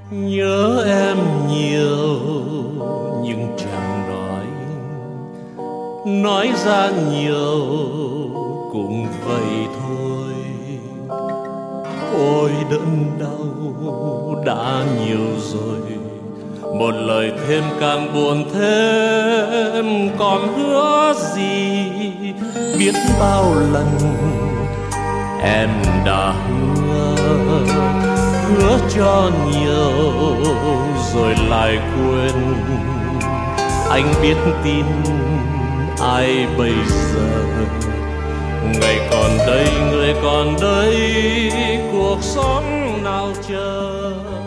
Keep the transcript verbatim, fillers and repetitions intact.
Nhớ em nhiều nhưng chẳng nói, nói ra nhiều cũng vậy thôi. Ôi đớn đau đã nhiều rồi, một lời thêm càng buồn thêm. Còn hứa gì biết bao lần em đã hứa, hứa cho nhiều rồi lại quên. Anh biết tin ai bây giờ, ngày còn đây người còn đây, cuộc sống nào chờ.